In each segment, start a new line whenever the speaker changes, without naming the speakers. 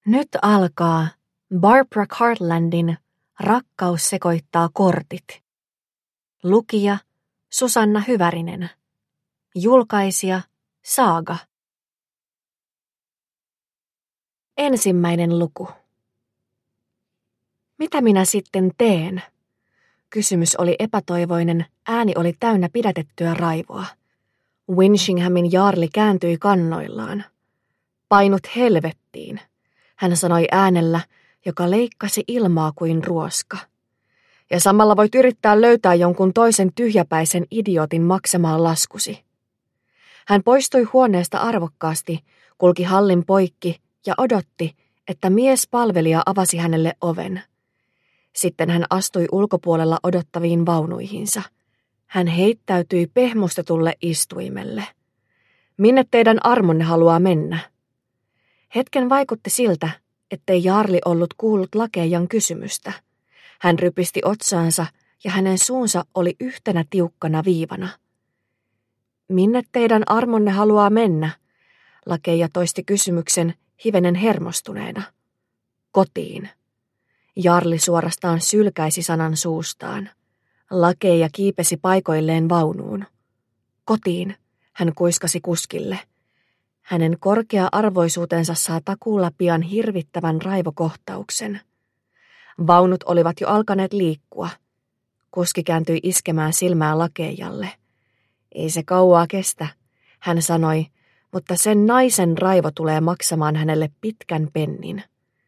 Nyt alkaa Barbara Cartlandin Rakkaus sekoittaa kortit. Lukija Susanna Hyvärinen. Julkaisija Saaga. Ensimmäinen luku. Mitä minä sitten teen? Kysymys oli epätoivoinen, ääni oli täynnä pidätettyä raivoa. Winchinghamin jaarli kääntyi kannoillaan. Painut helvettiin, hän sanoi äänellä, joka leikkasi ilmaa kuin ruoska. Ja samalla voit yrittää löytää jonkun toisen tyhjäpäisen idiotin maksamaan laskusi. Hän poistui huoneesta arvokkaasti, kulki hallin poikki ja odotti, että miespalvelija avasi hänelle oven. Sitten hän astui ulkopuolella odottaviin vaunuihinsa. Hän heittäytyi pehmustetulle istuimelle. Minne teidän armonne haluaa mennä? Hetken vaikutti siltä, ettei jaarli ollut kuullut lakeijan kysymystä. Hän rypisti otsaansa ja hänen suunsa oli yhtenä tiukkana viivana. Minne teidän armonne haluaa mennä? Lakeija toisti kysymyksen hivenen hermostuneena. Kotiin. Jaarli suorastaan sylkäisi sanan suustaan. Lakeija kiipesi paikoilleen vaunuun. Kotiin, hän kuiskasi kuskille. Hänen korkea-arvoisuutensa saa takuulla pian hirvittävän raivokohtauksen. Vaunut olivat jo alkaneet liikkua. Kuski kääntyi iskemään silmää lakeijalle. Ei se kauaa kestä, hän sanoi, mutta sen naisen raivo tulee maksamaan hänelle pitkän pennin.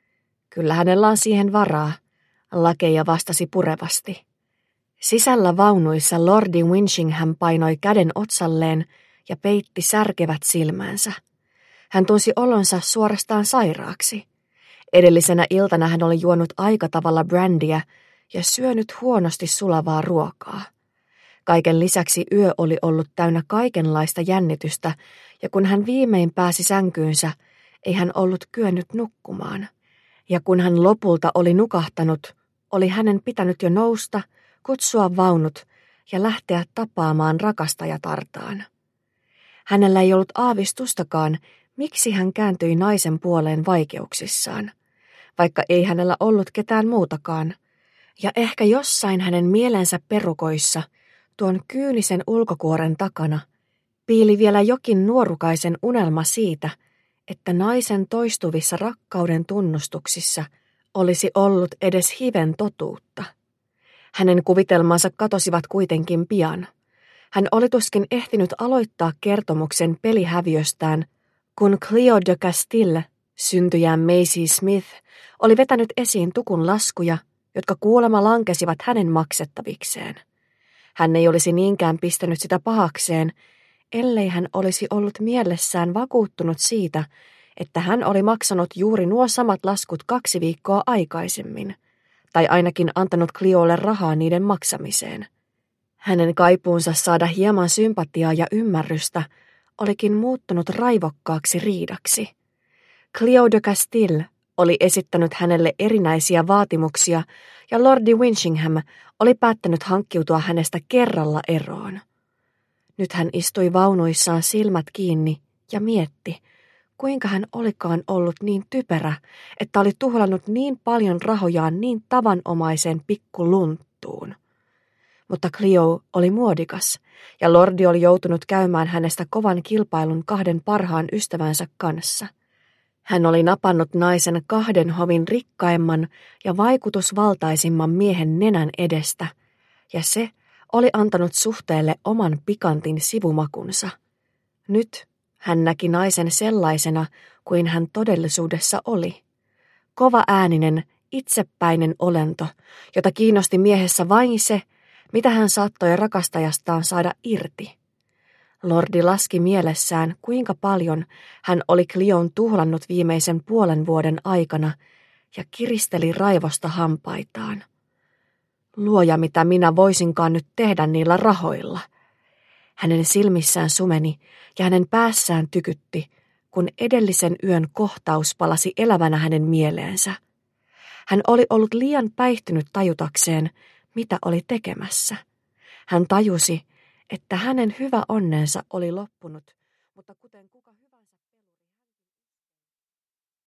Kyllä hänellä on siihen varaa, lakeija vastasi purevasti. Sisällä vaunuissa lordi Winchingham painoi käden otsalleen ja peitti särkevät silmänsä. Hän tunsi olonsa suorastaan sairaaksi. Edellisenä iltana hän oli juonut aika tavalla brandyä ja syönyt huonosti sulavaa ruokaa. Kaiken lisäksi yö oli ollut täynnä kaikenlaista jännitystä, ja kun hän viimein pääsi sänkyynsä, ei hän ollut kyennyt nukkumaan. Ja kun hän lopulta oli nukahtanut, oli hänen pitänyt jo nousta, kutsua vaunut ja lähteä tapaamaan rakastajatartaan. Hänellä ei ollut aavistustakaan, miksi hän kääntyi naisen puoleen vaikeuksissaan, vaikka ei hänellä ollut ketään muutakaan, ja ehkä jossain hänen mielensä perukoissa, tuon kyynisen ulkokuoren takana, piili vielä jokin nuorukaisen unelma siitä, että naisen toistuvissa rakkauden tunnustuksissa olisi ollut edes hiven totuutta. Hänen kuvitelmansa katosivat kuitenkin pian. Hän oli tuskin ehtinyt aloittaa kertomuksen pelihäviöstään, kun Cleo de Castille, syntyjään Maisie Smith, oli vetänyt esiin tukun laskuja, jotka kuulemma lankesivat hänen maksettavikseen. Hän ei olisi niinkään pistänyt sitä pahakseen, ellei hän olisi ollut mielessään vakuuttunut siitä, että hän oli maksanut juuri nuo samat laskut 2 viikkoa aikaisemmin, tai ainakin antanut Cleolle rahaa niiden maksamiseen. Hänen kaipuunsa saada hieman sympatiaa ja ymmärrystä olikin muuttunut raivokkaaksi riidaksi. Cleo de Castille oli esittänyt hänelle erinäisiä vaatimuksia, ja lordi Winchingham oli päättänyt hankkiutua hänestä kerralla eroon. Nyt hän istui vaunuissaan silmät kiinni ja mietti, kuinka hän olikaan ollut niin typerä, että oli tuhlannut niin paljon rahojaan niin tavanomaiseen pikkulunttuun. Mutta Cleo oli muodikas, ja lordi oli joutunut käymään hänestä kovan kilpailun 2 parhaan ystävänsä kanssa. Hän oli napannut naisen 2 hovin rikkaimman ja vaikutusvaltaisimman miehen nenän edestä, ja se oli antanut suhteelle oman pikantin sivumakunsa. Nyt hän näki naisen sellaisena kuin hän todellisuudessa oli. Kova ääninen, itsepäinen olento, jota kiinnosti miehessä vain se, mitä hän saattoi rakastajastaan saada irti. Lordi laski mielessään, kuinka paljon hän oli Cleon tuhlannut viimeisen 0,5 vuoden aikana ja kiristeli raivosta hampaitaan. Luoja, mitä minä voisinkaan nyt tehdä niillä rahoilla. Hänen silmissään sumeni ja hänen päässään tykytti, kun edellisen yön kohtaus palasi elävänä hänen mieleensä. Hän oli ollut liian päihtynyt tajutakseen, mitä oli tekemässä. Hän tajusi, että hänen hyvä onnensa oli loppunut, mutta kuten kuka hyvä